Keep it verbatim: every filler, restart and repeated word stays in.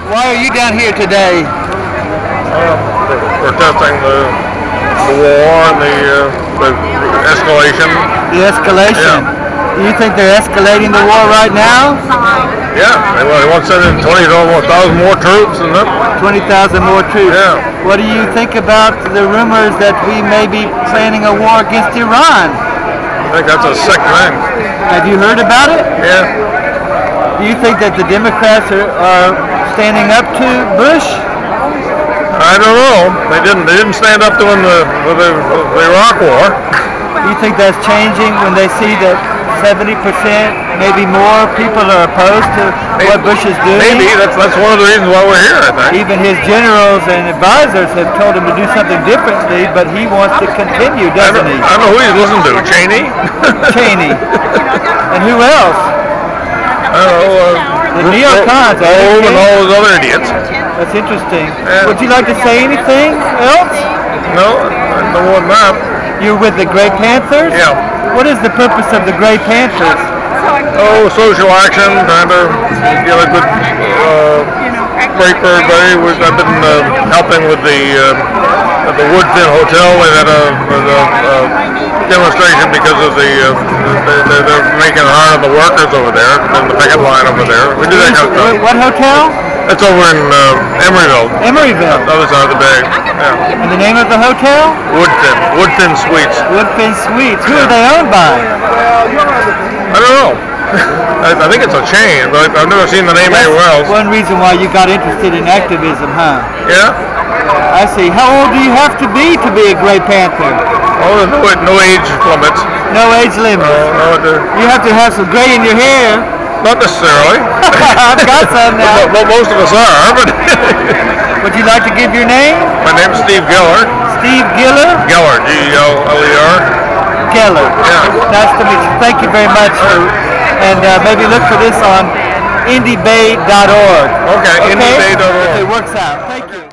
Why are you down here today? Um, protesting the, the war and the, uh, the escalation. The escalation? Yeah. Do you think they're escalating the war right now? Yeah, they, well, they want to send in twenty thousand more troops and that. twenty thousand more troops? Yeah. What do you think about the rumors that we may be planning a war against Iran? I think that's a sick thing. Have you heard about it? Yeah. Do you think that the Democrats are, are standing up to Bush? I don't know. They didn't. They didn't stand up to him the, the, the Iraq War. Do you think that's changing when they see that seventy percent, maybe more, people are opposed to maybe, what Bush is doing? Maybe. That's that's one of the reasons why we're here, I think. Even his generals and advisors have told him to do something differently, but he wants to continue, doesn't I he? I don't know who he's listening to. Cheney? Cheney. And who else? I don't know. Uh, the neocons. Rove and all those other idiots. That's interesting. Yeah. Would you like to say anything else? No, no more than that. You're with the Grey Panthers? Yeah. What is the purpose of the Grey Panthers? Oh, social action, trying to get a good uh, break for everybody. We've, I've been uh, helping with the uh, at the Woodfin Hotel. We had a, a, a demonstration because of the uh, they, they're making it hard on the workers over there in the picket line over there. We do that kind of stuff. What hotel? It's over in uh, Emeryville. Emeryville. The other side of the bay. Yeah. And the name of the hotel? Woodfin. Woodfin Suites. Woodfin Suites. Who are they owned by? I don't know. I, I think it's a chain, but I've never seen the name That's anywhere else. One reason why you got interested in activism, huh? Yeah. I see. How old do you have to be to be a Grey Panther? Oh, there's no, no age limits. No age limit. No, no. You have to have some gray in your hair. Not necessarily. I've got some now. Well, most of us are, but... Would you like to give your name? My name's Steve Geller. Steve Geller? Geller, G E L L E R. Geller. Yeah. Nice to meet you. Thank you very much. And uh, maybe look for this on indie bay dot org. Okay, okay? indie bay dot org. It works out. Thank you.